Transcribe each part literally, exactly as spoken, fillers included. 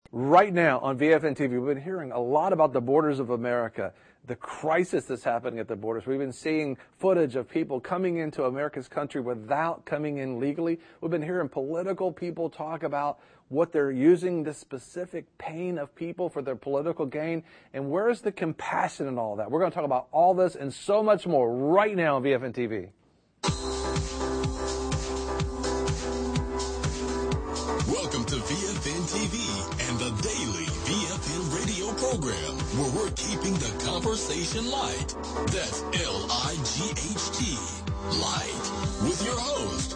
Right now on V F N T V, we've been hearing a lot about the borders of America, the crisis that's happening at the borders. We've been seeing footage of people coming into America's country without coming in legally. We've been hearing political people talk about what they're using the specific pain of people for their political gain. And where's the compassion in all that? We're going to talk about all this and so much more right now on V F N T V. Welcome to V F N T V and the daily V F N radio program, where we're keeping the conversation light. That's L I G H T, light, with your host,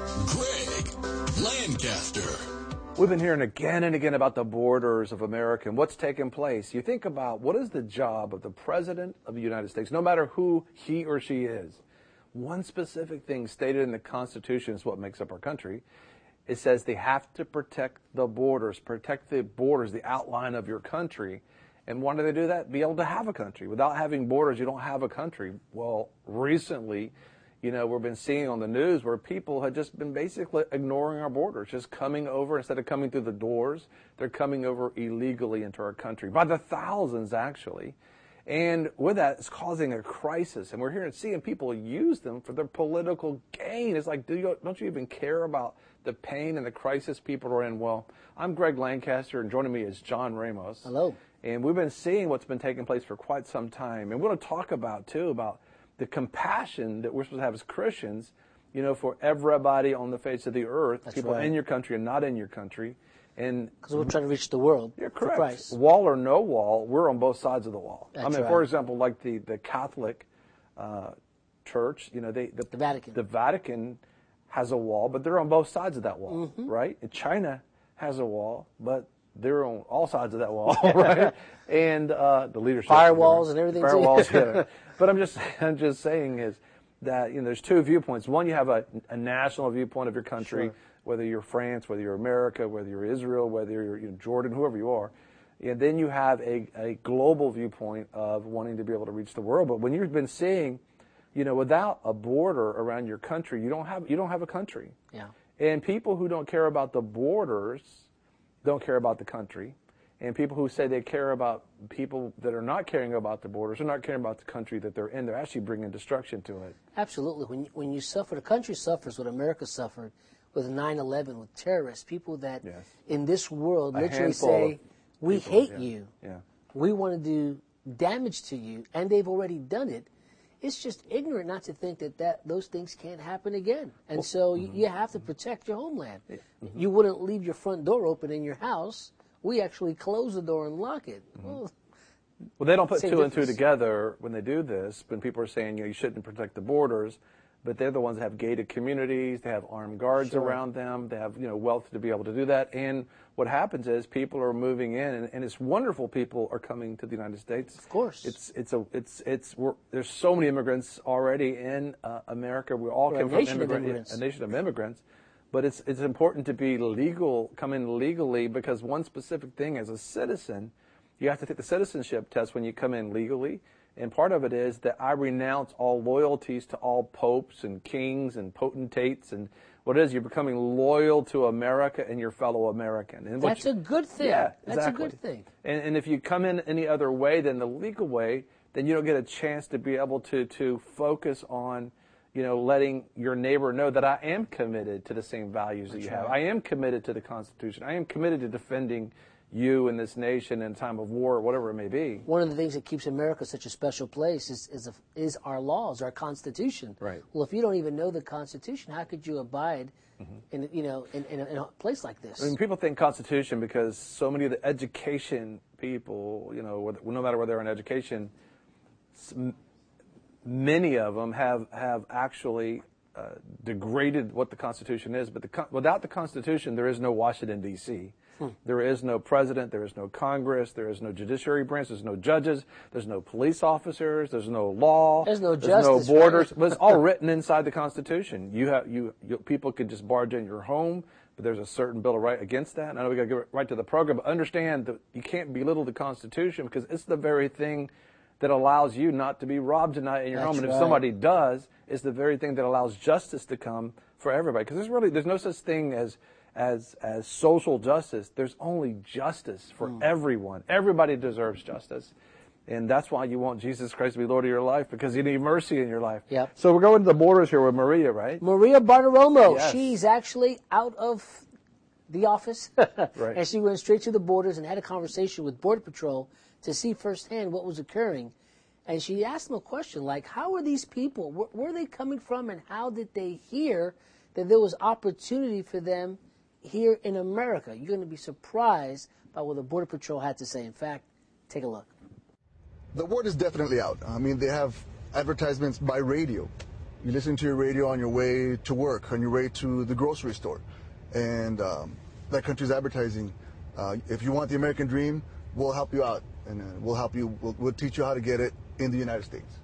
Greg Lancaster. We've been hearing again and again about the borders of America and what's taking place. You think about what is the job of the President of the United States, no matter who he or she is. One specific thing stated in the Constitution is what makes up our country. It says they have to protect the borders, protect the borders, the outline of your country. And why do they do that? Be able to have a country. Without having borders, you don't have a country. Well, recently, you know, we've been seeing on the news where people have just been basically ignoring our borders, just coming over. Instead of coming through the doors, they're coming over illegally into our country, by the thousands, actually. And with that, it's causing a crisis. And we're hearing, seeing people use them for their political gain. It's like, do you, don't you even care about the pain and the crisis people are in? Well, I'm Greg Lancaster, and joining me is John Ramos. Hello. And we've been seeing what's been taking place for quite some time. And we're going to talk about, too, about the compassion that we're supposed to have as Christians, you know, for everybody on the face of the earth, That's people right. in your country and not in your country. And because we're trying to reach the world. You're correct. For Christ. Wall or no wall, we're on both sides of the wall. That's I mean, right. for example, like the the Catholic uh, Church, you know, they the, The Vatican. The Vatican has a wall, but they're on both sides of that wall, Mm-hmm. right? And China has a wall, but they're on all sides of that wall, right? And uh, the leadership, Firewalls and everything. Firewalls, yeah. But I'm just I'm just saying is that, you know, there's two viewpoints. One, you have a, a national viewpoint of your country. Sure. Whether you're France, whether you're America, whether you're Israel, whether you're, you know, Jordan, whoever you are. And then you have a, a global viewpoint of wanting to be able to reach the world. But when you've been seeing, you know, without a border around your country, you don't have you don't have a country. Yeah. And people who don't care about the borders don't care about the country. And people who say they care about people that are not caring about the borders are not caring about the country that they're in. They're actually bringing destruction to it. Absolutely. When you, when you suffer, the country suffers what America suffered with nine eleven, with terrorists, people that Yes. in this world A literally handful say, of we people, hate yeah, you. yeah. We want to do damage to you, and they've already done it. It's just ignorant not to think that, that those things can't happen again. And well, so mm-hmm. you, you have to protect your homeland. Mm-hmm. You wouldn't leave your front door open in your house. We actually close the door and lock it. Mm-hmm. Well, well, they don't put two difference. and two together when they do this. When people are saying, you know, you shouldn't protect the borders, but they're the ones that have gated communities. They have armed guards Sure. around them. They have, you know, wealth to be able to do that. And what happens is people are moving in, and, and it's wonderful. People are coming to the United States. Of course, it's it's a it's it's we're, there's so many immigrants already in uh, America. We all we're come a from nation immigrant, of immigrants. a nation of immigrants. But it's it's important to be legal, come in legally, because one specific thing as a citizen, you have to take the citizenship test when you come in legally. And part of it is that I renounce all loyalties to all popes and kings and potentates. And what it is, you're becoming loyal to America and your fellow American. And That's you, a good thing. Yeah, That's exactly. a good thing. And, and if you come in any other way than the legal way, then you don't get a chance to be able to, to focus on, you know, letting your neighbor know that I am committed to the same values that That's you right. have. I am committed to the Constitution. I am committed to defending you and this nation in a time of war or whatever it may be. One of the things that keeps America such a special place is is, a, is our laws, our Constitution. Right. Well, if you don't even know the Constitution, how could you abide mm-hmm. in you know in, in, a, in a place like this? I mean, people think Constitution because so many of the education people, you know, whether, no matter whether they're in education, many of them have have actually uh, degraded what the Constitution is. But the, without the Constitution, there is no Washington, D C Hmm. There is no president, there is no Congress, there is no judiciary branch, there's no judges, there's no police officers, there's no law, there's no there's justice, no borders. Right? But it's all written inside the Constitution. You have you, you people could just barge in your home, but there's a certain bill of right against that. And I know we got to get right to the program, but understand that you can't belittle the Constitution because it's the very thing that allows you not to be robbed tonight in your That's home. And right. if somebody does, it's the very thing that allows justice to come for everybody. Because there's really there's no such thing as as as social justice, there's only justice for mm. everyone. Everybody deserves justice. And that's why you want Jesus Christ to be Lord of your life, because you need mercy in your life. Yep. So we're going to the borders here with Maria, right? Maria Bartiromo. Yes. She's actually out of the office. Right. And she went straight to the borders and had a conversation with Border Patrol to see firsthand what was occurring. And she asked them a question like, how are these people, where, where are they coming from, and how did they hear that there was opportunity for them here in America? You're going to be surprised by what the Border Patrol had to say. In fact, take a look. The word is definitely out. I mean, they have advertisements by radio. You listen to your radio on your way to work, on your way to the grocery store. And um, that country's advertising, uh, if you want the American dream, we'll help you out. And uh, we'll help you, we'll, we'll teach you how to get it in the United States.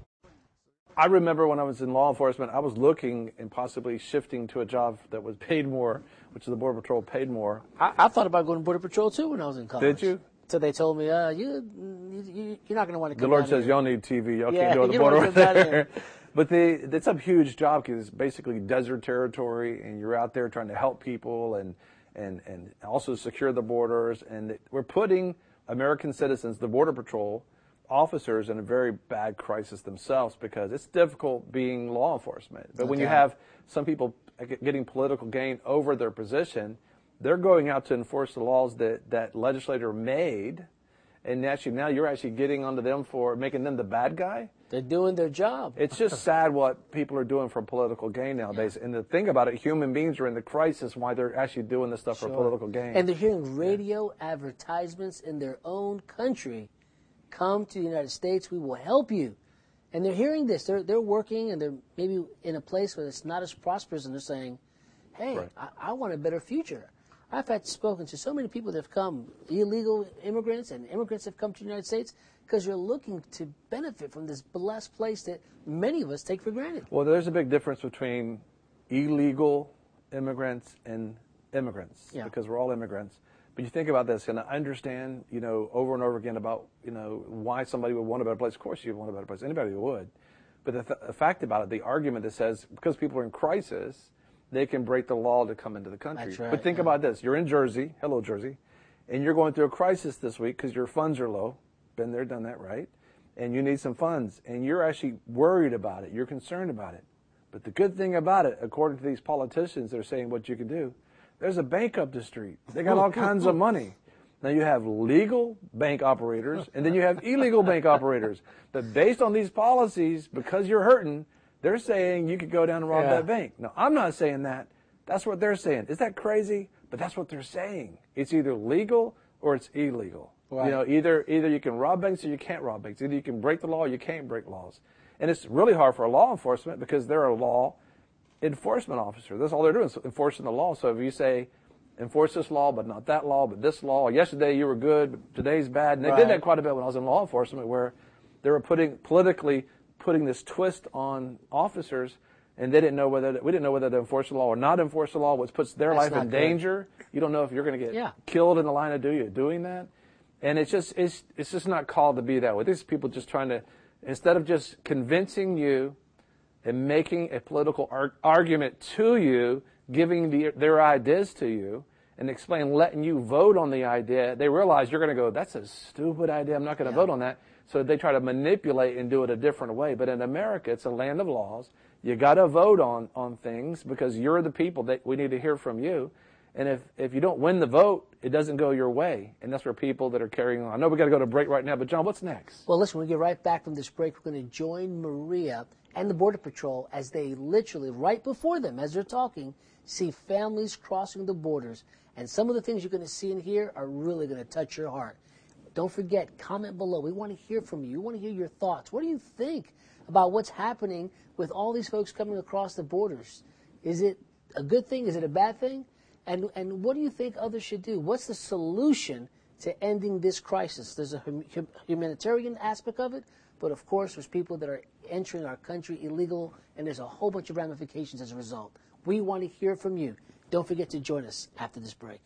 I remember when I was in law enforcement, I was looking and possibly shifting to a job that was paid more, which is the Border Patrol paid more. I, I thought about going to Border Patrol, too, when I was in college. Did you? So they told me, uh, you, you, you're not going to want to come The Lord down says, here. y'all need T V. Y'all Yeah, can't go to the you don't border wanna with come down there. here. But they, it's a huge job because it's basically desert territory, and you're out there trying to help people and, and, and also secure the borders. And we're putting American citizens, the Border Patrol officers, in a very bad crisis themselves, because it's difficult being law enforcement. But when Okay. you have some people getting political gain over their position, they're going out to enforce the laws that that legislator made, and actually now you're actually getting onto them for making them the bad guy. They're doing their job. It's just sad what people are doing for political gain nowadays. And the thing about it, human beings are in the crisis why they're actually doing this stuff Sure. for political gain. And they're hearing radio advertisements in their own country. Come to the United States, we will help you. And they're hearing this. They're they're working, and they're maybe in a place where it's not as prosperous, and they're saying, hey, Right. I, I want a better future. I've had spoken to so many people that have come, illegal immigrants, and immigrants have come to the United States because you're looking to benefit from this blessed place that many of us take for granted. Well, there's a big difference between illegal immigrants and immigrants, Yeah. because we're all immigrants. But you think about this, and I understand, you know, over and over again about, you know, why somebody would want a better place. Of course you want a better place. Anybody would. But the, th- the fact about it, the argument that says because people are in crisis, they can break the law to come into the country. That's right, but think yeah. about this. You're in Jersey. Hello, Jersey. And you're going through a crisis this week because your funds are low. Been there, done that, right? And you need some funds. And you're actually worried about it. You're concerned about it. But the good thing about it, according to these politicians that are saying what you can do, there's a bank up the street. They got all kinds of money. Now you have legal bank operators, and then you have illegal bank operators. But based on these policies, because you're hurting, they're saying you could go down and rob Yeah. that bank. Now, I'm not saying that. That's what they're saying. Is that crazy? But that's what they're saying. It's either legal or it's illegal. Right. You know, either either you can rob banks or you can't rob banks. Either you can break the law or you can't break laws. And it's really hard for law enforcement because they're a law enforcement officer. That's all they're doing is enforcing the law. So if you say, enforce this law, but not that law, but this law. Yesterday you were good, but today's bad. And they Right. did that quite a bit when I was in law enforcement, where they were putting politically putting this twist on officers, and they didn't know whether we didn't know whether to enforce the law or not enforce the law, which puts their That's life not in good. danger. You don't know if you're going to get Yeah. killed in the line of duty doing that. And it's just it's it's just not called to be that way. These people just trying to, instead of just convincing you and making a political ar- argument to you, giving the, their ideas to you, and explain, letting you vote on the idea, they realize you're going to go, that's a stupid idea, I'm not going to Yeah. vote on that. So they try to manipulate and do it a different way. But in America, it's a land of laws. You got to vote on, on things because you're the people that we need to hear from you. And if, if you don't win the vote, it doesn't go your way. And that's where people that are carrying on. I know we got to go to break right now, but John, what's next? Well, listen, when we get right back from this break, we're going to join Maria and the Border Patrol as they literally, right before them, as they're talking, see families crossing the borders. And some of the things you're going to see and hear are really going to touch your heart. Don't forget, comment below. We want to hear from you. We want to hear your thoughts. What do you think about what's happening with all these folks coming across the borders? Is it a good thing? Is it a bad thing? And and what do you think others should do? What's the solution to ending this crisis? There's a hum, hum, humanitarian aspect of it, but of course there's people that are entering our country illegal, and there's a whole bunch of ramifications as a result. We want to hear from you. Don't forget to join us after this break.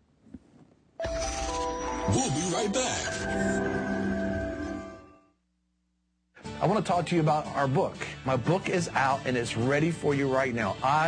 We'll be right back. I want to talk to you about our book. My book is out and it's ready for you right now. I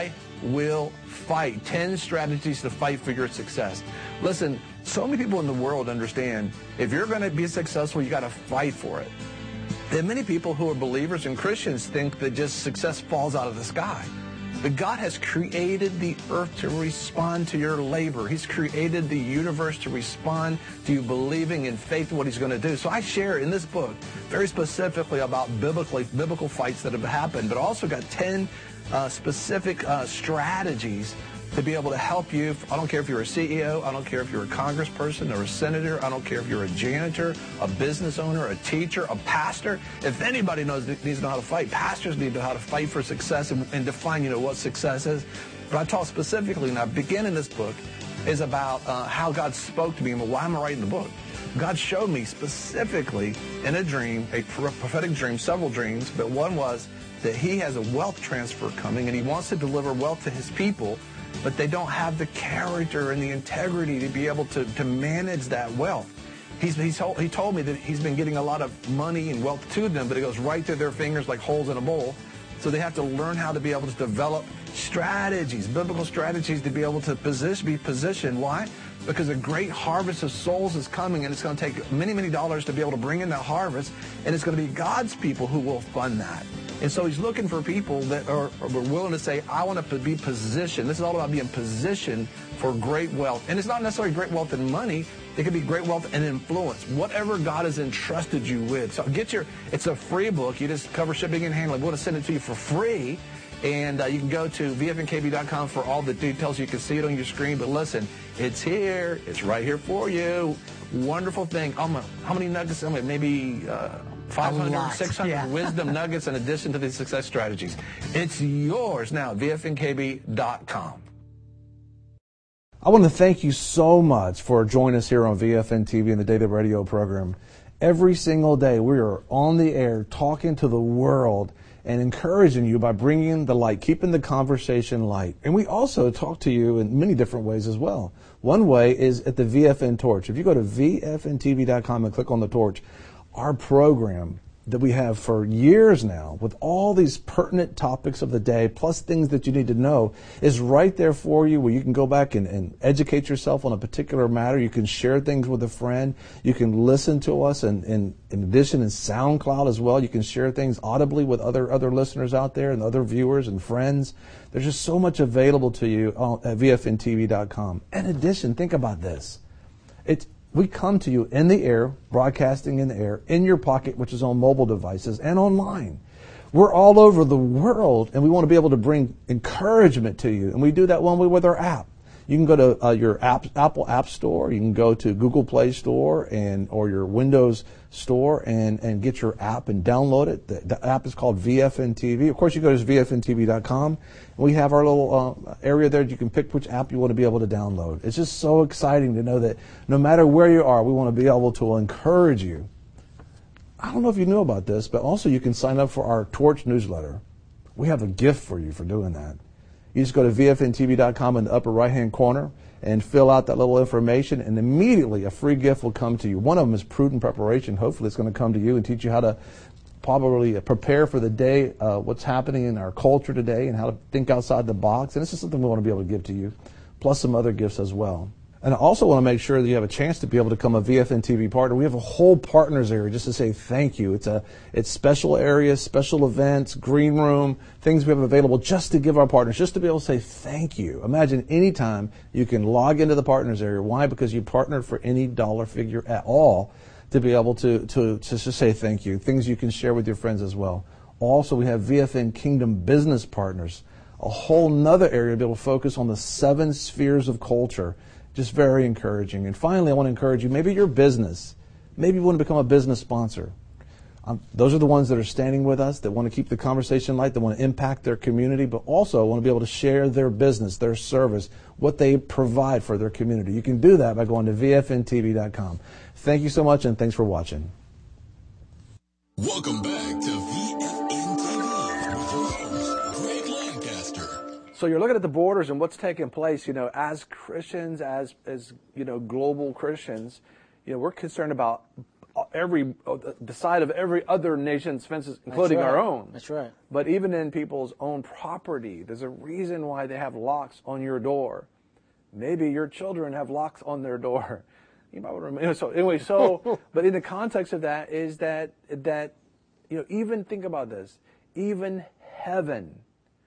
will fight. ten strategies to fight for your success. Listen, so many people in the world understand if you're going to be successful, you got to fight for it. And many people who are believers and Christians think that just success falls out of the sky. But God has created the earth to respond to your labor. He's created the universe to respond to you believing in faith in what he's going to do. So I share in this book very specifically about biblically, biblical fights that have happened, but also got ten uh, specific uh, strategies to be able to help you. I don't care if you're a C E O. I don't care if you're a congressperson or a senator. I don't care if you're a janitor, a business owner, a teacher, a pastor. If anybody knows needs to know how to fight, pastors need to know how to fight for success and, and define, you know, what success is. But I talk specifically, and I begin in this book, is about uh, how God spoke to me and why am I writing the book. God showed me specifically in a dream, a prophetic dream, several dreams, but one was that he has a wealth transfer coming and he wants to deliver wealth to his people, but they don't have the character and the integrity to be able to, to manage that wealth. He's, he's told, he told me that he's been getting a lot of money and wealth to them, but it goes right through their fingers like holes in a bowl. So they have to learn how to be able to develop strategies, biblical strategies to be able to position, be positioned. Why? Because a great harvest of souls is coming, and it's going to take many, many dollars to be able to bring in that harvest, and it's going to be God's people who will fund that. And so he's looking for people that are, are willing to say, I want to be positioned. This is all about being positioned for great wealth. And it's not necessarily great wealth in money. It could be great wealth and influence, whatever God has entrusted you with. So get your, it's a free book. You just cover shipping and handling. We want to send it to you for free. And uh, you can go to V F N K B dot com for all the details. You can see it on your screen. But listen, it's here. It's right here for you. Wonderful thing. Um, how many nuggets? I mean, maybe uh, five hundred, six hundred yeah. wisdom nuggets in addition to the success strategies. It's yours now, V F N K B dot com. I want to thank you so much for joining us here on V F N T V and the Daily Radio program. Every single day we are on the air talking to the world and encouraging you by bringing the light, keeping the conversation light. And we also talk to you in many different ways as well. One way is at the V F N Torch. If you go to V F N T V dot com and click on the torch, our program that we have for years now with all these pertinent topics of the day, plus things that you need to know, is right there for you, where you can go back and, and educate yourself on a particular matter. You can share things with a friend. You can listen to us, and, and in addition in SoundCloud as well. You can share things audibly with other, other listeners out there and other viewers and friends. There's just so much available to you at V F N T V dot com. In addition, think about this. It's We come to you in the air, broadcasting in the air, in your pocket, which is on mobile devices, and online. We're all over the world, and we want to be able to bring encouragement to you. And we do that one way with our app. You can go to uh, your app, Apple App Store. You can go to Google Play Store and or your Windows Store and, and get your app and download it. The, the app is called V F N T V. Of course, you go to V F N T V dot com. We have our little uh, area there. You can pick which app you want to be able to download. It's just so exciting to know that no matter where you are, we want to be able to encourage you. I don't know if you knew about this, but also you can sign up for our Torch newsletter. We have a gift for you for doing that. You just go to V F N T V dot com in the upper right-hand corner and fill out that little information, and immediately a free gift will come to you. One of them is Prudent Preparation. Hopefully it's going to come to you and teach you how to probably prepare for the day, uh, what's happening in our culture today, and how to think outside the box. And this is something we want to be able to give to you, plus some other gifts as well. And I also want to make sure that you have a chance to be able to become a V F N T V partner. We have a whole partners area just to say thank you. It's a it's special areas, special events, green room, things we have available just to give our partners, just to be able to say thank you. Imagine anytime you can log into the partners area. Why? Because you partnered for any dollar figure at all to be able to, to, to just say thank you. Things you can share with your friends as well. Also, we have V F N Kingdom Business Partners, a whole nother area to be able to focus on the seven spheres of culture. Just very encouraging. And finally, I want to encourage you, maybe your business, maybe you want to become a business sponsor. Um, those are the ones that are standing with us, that want to keep the conversation light, that want to impact their community, but also want to be able to share their business, their service, what they provide for their community. You can do that by going to V F N T V dot com. Thank you so much, and thanks for watching. Welcome back to V F N T V with your host, Greg Lancaster. So you're looking at the borders and what's taking place, you know, as Christians, as, as, you know, global Christians, you know, we're concerned about every the side of every other nation's fences, including That's right. our own. That's right. But even in people's own property, there's a reason why they have locks on your door. Maybe your children have locks on their door. You might remember. So anyway, so but in the context of that is that that you know, even think about this. Even heaven,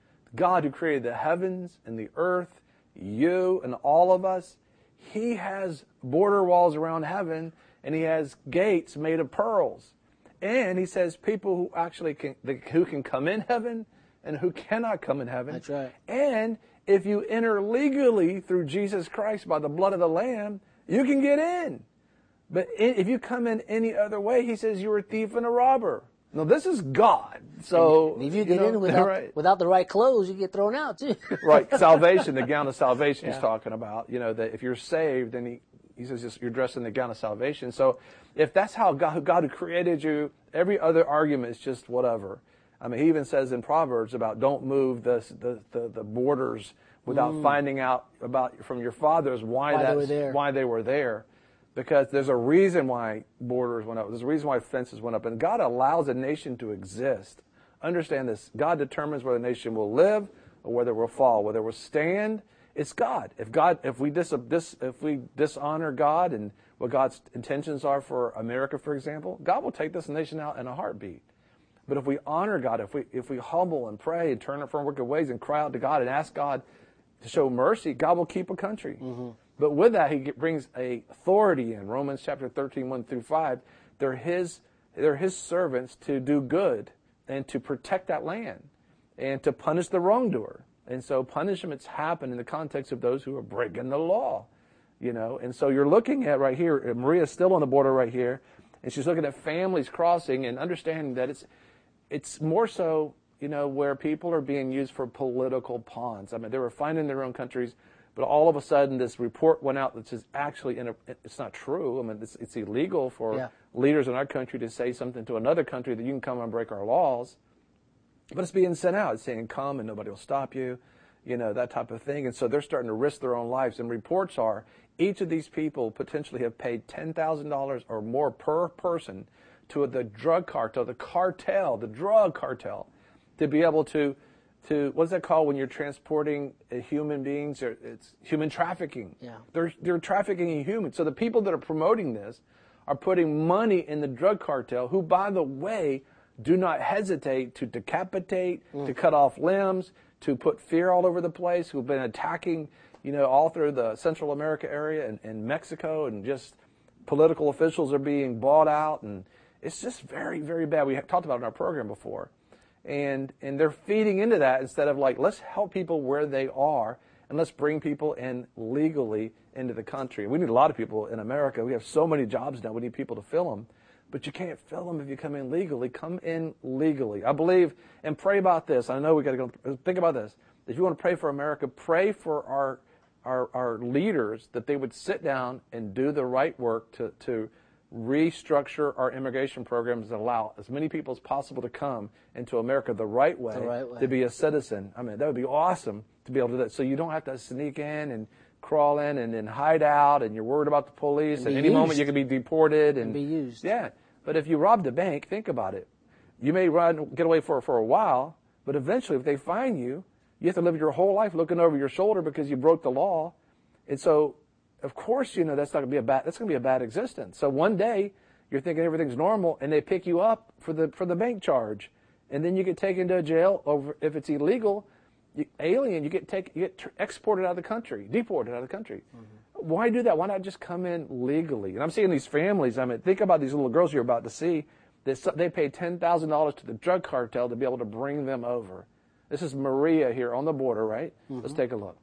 God who created the heavens and the earth, you and all of us, He has border walls around heaven, and He has gates made of pearls. And He says people who actually can, who can come in heaven and who cannot come in heaven. That's right. And if you enter legally through Jesus Christ by the blood of the Lamb, you can get in. But if you come in any other way, He says you're a thief and a robber. No, this is God. So And if you get you know, in without, right. without the right clothes, you get thrown out too. Right, salvation, the gown of salvation Yeah. He's talking about. You know, that if you're saved, then he, he says just, you're dressed in the gown of salvation. So if that's how God, God who created you, every other argument is just whatever. I mean, He even says in Proverbs about don't move the the, the, the borders without mm. finding out about from your fathers why, why that's, they were there. why they were there. Because there's a reason why borders went up. There's a reason why fences went up. And God allows a nation to exist. Understand this. God determines whether a nation will live or whether it will fall, whether it will stand. It's God. If God, if we dis, dis, if we dishonor God and what God's intentions are for America, for example, God will take this nation out in a heartbeat. But if we honor God, if we if we humble and pray and turn from wicked ways and cry out to God and ask God to show mercy, God will keep a country. Mm-hmm. But with that, He brings a authority in Romans chapter thirteen, one through five. They're His, they're His servants to do good and to protect that land and to punish the wrongdoer. And so punishments happen in the context of those who are breaking the law, you know. And so you're looking at right here, Maria's still on the border right here, and she's looking at families crossing and understanding that it's, it's more so, you know, where people are being used for political pawns. I mean, they were fine in their own countries. But all of a sudden, this report went out that says actually, in a, it's not true. I mean, it's, it's illegal for yeah. leaders in our country to say something to another country that you can come and break our laws. But it's being sent out. It's saying, come and nobody will stop you, you know, that type of thing. And so they're starting to risk their own lives. And reports are each of these people potentially have paid ten thousand dollars or more per person to the drug cartel, the cartel, the drug cartel, to be able to To, what's that called when you're transporting uh, human beings? Or it's human trafficking. Yeah. They're, they're trafficking in humans. So the people that are promoting this are putting money in the drug cartel, who, by the way, do not hesitate to decapitate, mm. to cut off limbs, to put fear all over the place, who've been attacking, you know, all through the Central America area and, and Mexico, and just political officials are being bought out. And it's just very, very bad. We have talked about it in our program before. And and they're feeding into that instead of like, let's help people where they are and let's bring people in legally into the country. We need a lot of people in America. We have so many jobs now. We need people to fill them. But you can't fill them if you come in legally. Come in legally. I believe, and pray about this. I know we got to go. Think about this. If you want to pray for America, pray for our our, our leaders that they would sit down and do the right work to to restructure our immigration programs and allow as many people as possible to come into America the right way, the right way. to be a citizen. I mean, that would be awesome to be able to do that. So you don't have to sneak in and crawl in and then hide out, and you're worried about the police. At any used. moment you could be deported and, and be used. Yeah, but if you robbed a bank, think about it. You may run, get away for for a while, but eventually, if they find you, you have to live your whole life looking over your shoulder because you broke the law, and so. Of course, you know, that's not going to be a bad, that's going to be a bad existence. So one day you're thinking everything's normal and they pick you up for the, for the bank charge. And then you get taken to jail over, if it's illegal, you, alien, you get take, you get tr- exported out of the country, deported out of the country. Mm-hmm. Why do that? Why not just come in legally? And I'm seeing these families, I mean, think about these little girls you're about to see. They, they pay ten thousand dollars to the drug cartel to be able to bring them over. This is Maria here on the border, right? Mm-hmm. Let's take a look.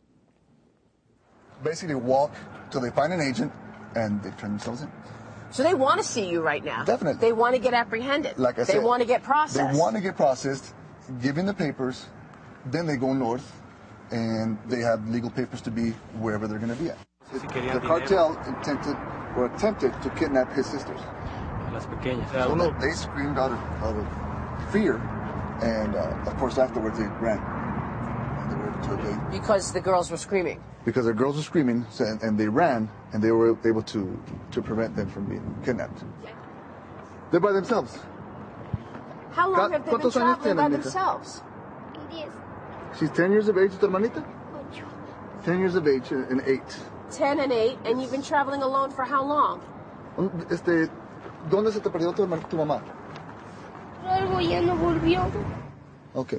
Basically walk till they find an agent and they turn themselves in. So they want to see you right now. Definitely. They want to get apprehended. Like I they said, want to get processed. They want to get processed, give in the papers, then they go north, and they have legal papers to be wherever they're going to be at. The cartel intended or attempted to kidnap his sisters. Las pequeñas. So they screamed out of, out of fear, and uh, of course afterwards they ran. And they were able to evade. Because the girls were screaming. Because the girls were screaming, and they ran, and they were able to, to prevent them from being kidnapped. They're by themselves. How long have they been ¿Cuántos años traveling by tienen, mija? themselves? Diez. She's ten years of age, tu hermanita? Ocho. ten years of age and eight. Ten and eight, and you've been traveling alone for how long? Este, ¿dónde se te perdió tu, herman- tu mamá? Luego ya no volvió. Okay.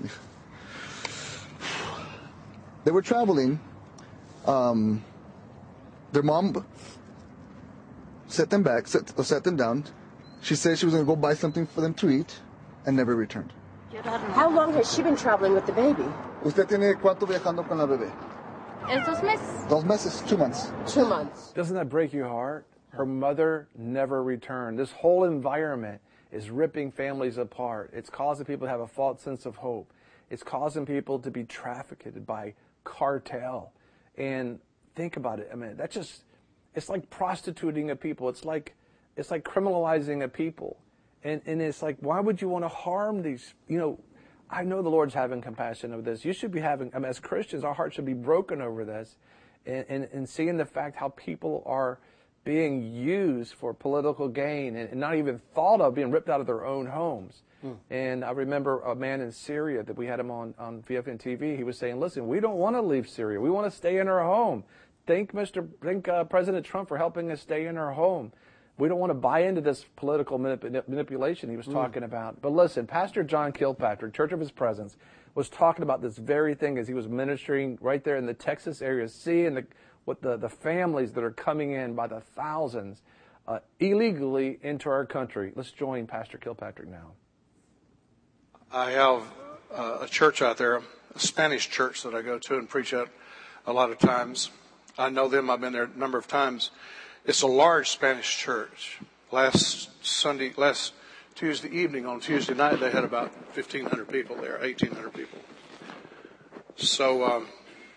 They were traveling. Um, their mom set them back, set, set them down. She said she was going to go buy something for them to eat and never returned. How long has she been traveling with the baby? ¿Usted tiene cuánto viajando con la bebé? Es dos meses. Dos meses, two months. Two months. Doesn't that break your heart? Her mother never returned. This whole environment is ripping families apart. It's causing people to have a false sense of hope. It's causing people to be trafficked by cartel. And think about it. I mean, that's just, it's like prostituting a people. It's like, it's like criminalizing a people. And, and it's like, why would you want to harm these, you know, I know the Lord's having compassion of this. You should be having, I mean, as Christians, our hearts should be broken over this and, and, and seeing the fact how people are being used for political gain and, and not even thought of being ripped out of their own homes. Mm. And I remember a man in Syria that we had him on, on V F N T V. He was saying, listen, we don't want to leave Syria. We want to stay in our home. Thank Mister Thank uh, President Trump for helping us stay in our home. We don't want to buy into this political manip- manipulation he was talking mm. about. But listen, Pastor John Kilpatrick, Church of His Presence, was talking about this very thing as he was ministering right there in the Texas area, seeing the, what the, the families that are coming in by the thousands uh, illegally into our country. Let's join Pastor Kilpatrick now. I have uh, a church out there, a Spanish church that I go to and preach at a lot of times. I know them. I've been there a number of times. It's a large Spanish church. Last Sunday, last Tuesday evening, on Tuesday night, they had about fifteen hundred people there, eighteen hundred people. So um,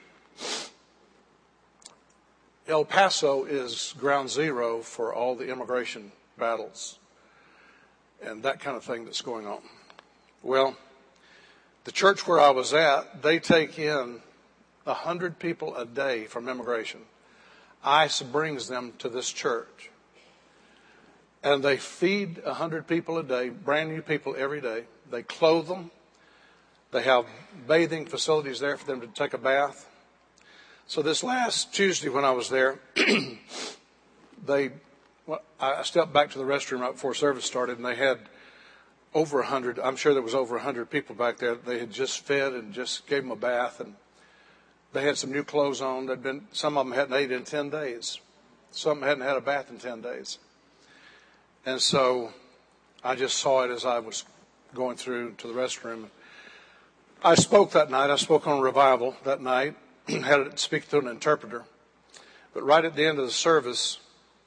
El Paso is ground zero for all the immigration battles and that kind of thing that's going on. Well, the church where I was at, they take in one hundred people a day from immigration. ICE brings them to this church. And they feed one hundred people a day, brand new people every day. They clothe them. They have bathing facilities there for them to take a bath. So this last Tuesday when I was there, they, well, I stepped back to the restroom right before service started, and they had over one hundred, I'm sure there was over one hundred people back there. They had just fed and just gave them a bath, and they had some new clothes on. They'd been, some of them hadn't ate in ten days. Some hadn't had a bath in ten days. And so I just saw it as I was going through to the restroom. I spoke that night. I spoke on revival that night. Had to speak through an interpreter. But right at the end of the service,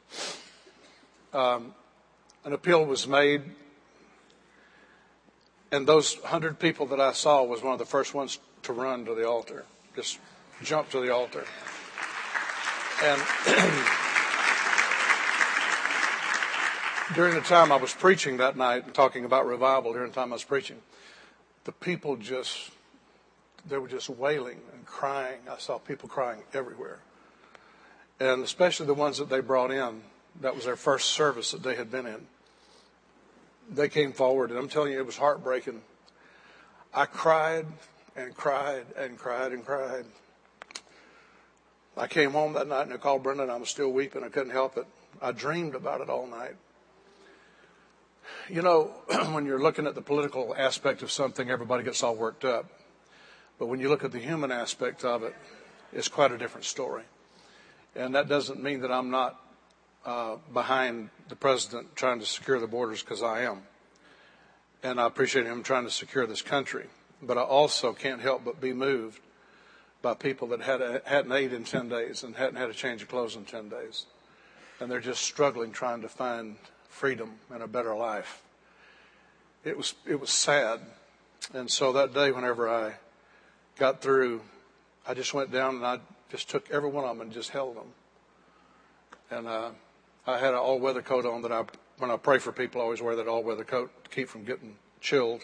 um, an appeal was made. And those one hundred people that I saw was one of the first ones to run to the altar. Just jump to the altar. And during the time I was preaching that night and talking about revival, during the time I was preaching, the people just, they were just wailing and crying. I saw people crying everywhere. And especially the ones that they brought in, that was their first service that they had been in. They came forward, and I'm telling you, it was heartbreaking. I cried and cried and cried and cried. I came home that night and I called Brenda, and I was still weeping. I couldn't help it. I dreamed about it all night. You know, when you're looking at the political aspect of something, everybody gets all worked up. But when you look at the human aspect of it, it's quite a different story. And that doesn't mean that I'm not uh, behind the president trying to secure the borders, because I am. And I appreciate him trying to secure this country. But I also can't help but be moved by people that had a, hadn't ate in ten days and hadn't had a change of clothes in ten days. And they're just struggling trying to find freedom and a better life. It was it was sad. And so that day, whenever I got through, I just went down and I just took every one of them and just held them. And uh, I had an all-weather coat on that I, when I pray for people, I always wear that all-weather coat to keep from getting chilled.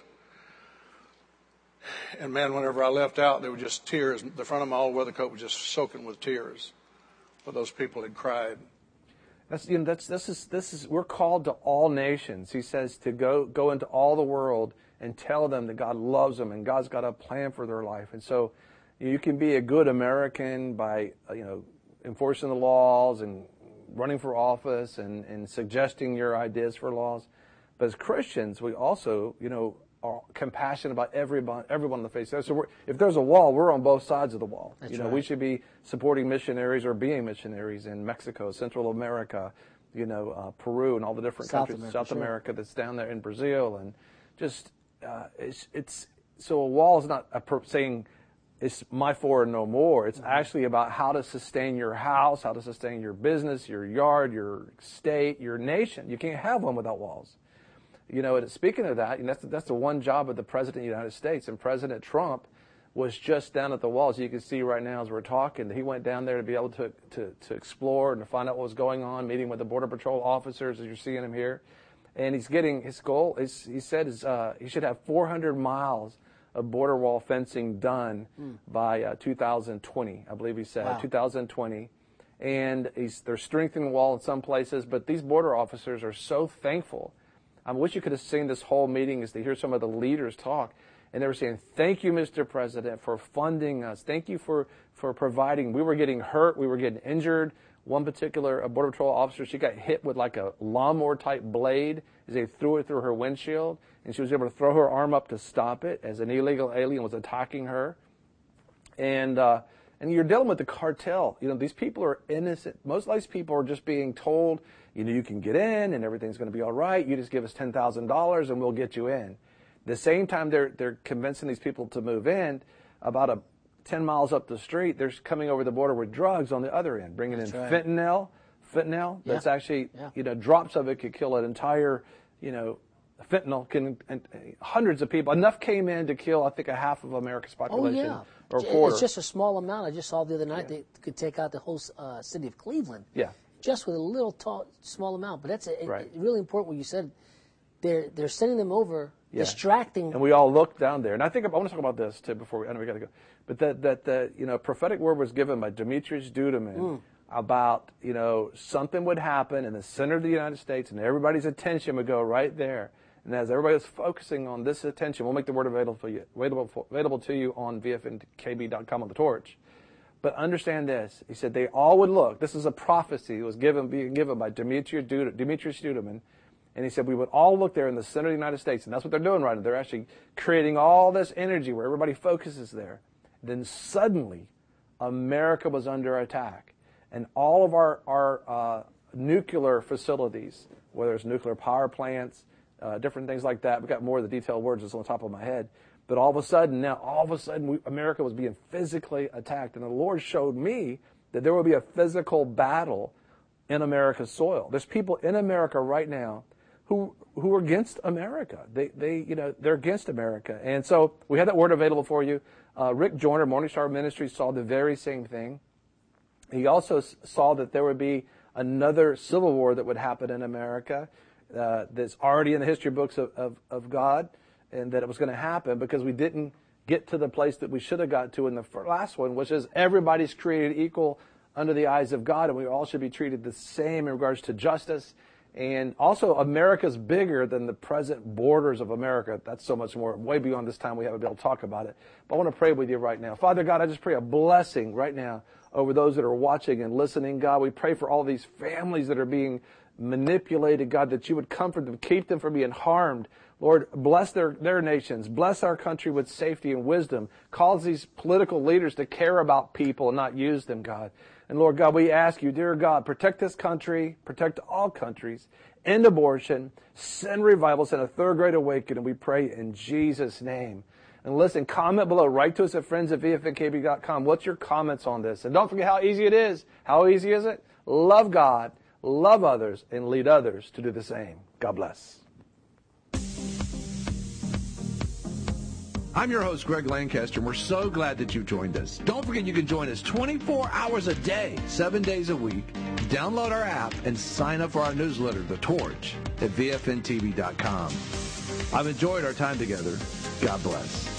And man, whenever I left out, there were just tears. The front of my all-weather coat was just soaking with tears. But those people had cried. That's, you know, that's, this is, this is, we're called to all nations. He says to go, go into all the world and tell them that God loves them and God's got a plan for their life. And so you can be a good American by, you know, enforcing the laws and running for office and, and suggesting your ideas for laws. But as Christians, we also, you know, are compassionate about everyone, everyone on the face of the earth. So we're, if there's a wall, we're on both sides of the wall. That's you know, right. we should be supporting missionaries or being missionaries in Mexico, Central America, you know, uh, Peru, and all the different South countries, America, South sure. America that's down there in Brazil, and just uh, it's it's so a wall is not a per, saying it's my four and no more. It's mm-hmm. actually about how to sustain your house, how to sustain your business, your yard, your state, your nation. You can't have one without walls. You know, and speaking of that, and that's, that's the one job of the President of the United States. And President Trump was just down at the walls. You can see right now as we're talking, he went down there to be able to, to, to explore and to find out what was going on, meeting with the Border Patrol officers as you're seeing him here. And he's getting, his goal, is, he said is uh, he should have four hundred miles of border wall fencing done mm. by uh, two thousand twenty, I believe he said, wow. two thousand twenty. And he's, they're strengthening the wall in some places, but these border officers are so thankful. I wish you could have seen this whole meeting is to hear some of the leaders talk. And they were saying, thank you, Mister President, for funding us. Thank you for, for providing. We were getting hurt. We were getting injured. One particular uh, Border Patrol officer, she got hit with like a lawnmower-type blade as they threw it through her windshield. And she was able to throw her arm up to stop it as an illegal alien was attacking her. And uh, and you're dealing with the cartel. You know, these people are innocent. Most of these people are just being told, you know, you can get in and everything's going to be all right. You just give us ten thousand dollars and we'll get you in. At the same time, they're they're convincing these people to move in. About a ten miles up the street, they're coming over the border with drugs on the other end, bringing That's in right. fentanyl. Fentanyl. Yeah. That's actually, Yeah. you know, drops of it could kill an entire, you know, fentanyl can and, uh, hundreds of people. Enough came in to kill, I think, a half of America's Oh, population, yeah. or a quarter. It's just a small amount. I just saw the other night yeah. they could take out the whole uh, city of Cleveland. Yeah. Just with a little tall, small amount. But that's a, right. it, really important what you said. They're they're sending them over, yeah. distracting. And we all look down there. And I think I want to talk about this too before we. I know we got to go. But that that the you know prophetic word was given by Demetrius Duduman mm. about you know something would happen in the center of the United States, and everybody's attention would go right there. And as everybody was focusing on this attention, we'll make the word available for you, available, available to you on V F N K B dot com on the torch. But understand this. He said they all would look. This is a prophecy that was given, being given by Demetrius Duduman. And he said we would all look there in the center of the United States. And that's what they're doing right now. They're actually creating all this energy where everybody focuses there. Then suddenly, America was under attack. And all of our, our uh, nuclear facilities, whether it's nuclear power plants, uh, different things like that. We've got more of the detailed words that's on the top of my head. But all of a sudden, now, all of a sudden, we, America was being physically attacked. And the Lord showed me that there will be a physical battle in America's soil. There's people in America right now who who are against America. They, they you know, they're against America. And so we had that word available for you. Uh, Rick Joyner, Morning Star Ministries, saw the very same thing. He also saw that there would be another civil war that would happen in America uh, that's already in the history books of, of, of God, and that it was going to happen because we didn't get to the place that we should have got to in the last one, which is everybody's created equal under the eyes of God, and we all should be treated the same in regards to justice. And also, America's bigger than the present borders of America. That's so much more, way beyond this time we have to be able to talk about it. But I want to pray with you right now. Father God, I just pray a blessing right now over those that are watching and listening. God, we pray for all these families that are being manipulated, God, that you would comfort them, keep them from being harmed. Lord, bless their, their nations. Bless our country with safety and wisdom. Cause these political leaders to care about people and not use them, God. And Lord God, we ask you, dear God, protect this country, protect all countries, end abortion, send revival, send a third great awakening. We pray in Jesus' name. And listen, comment below. Write to us at friends at V F N K B dot com. What's your comments on this? And don't forget how easy it is. How easy is it? Love God, love others, and lead others to do the same. God bless. I'm your host, Greg Lancaster, and we're so glad that you joined us. Don't forget you can join us twenty-four hours a day, seven days a week. Download our app and sign up for our newsletter, The Torch, at V F N T V dot com. I've enjoyed our time together. God bless.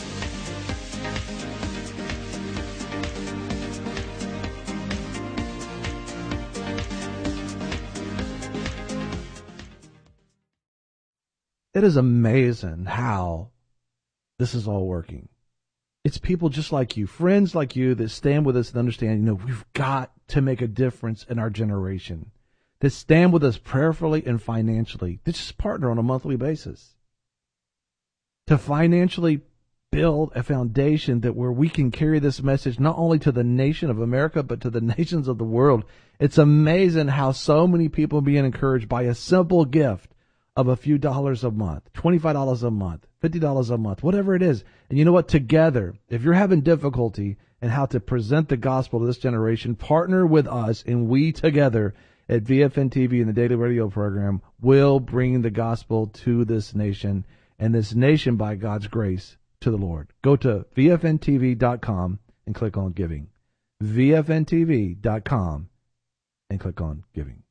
It is amazing how this is all working. It's people just like you, friends like you, that stand with us and understand, you know, we've got to make a difference in our generation. That stand with us prayerfully and financially. That just partner on a monthly basis. To financially build a foundation that where we can carry this message not only to the nation of America, but to the nations of the world. It's amazing how so many people are being encouraged by a simple gift of a few dollars a month, twenty-five dollars a month, fifty dollars a month, whatever it is. And you know what? Together, if you're having difficulty in how to present the gospel to this generation, partner with us, and we together at V F N T V and the Daily Radio program will bring the gospel to this nation, and this nation, by God's grace, to the Lord. Go to V F N T V dot com and click on giving. V F N T V dot com and click on giving.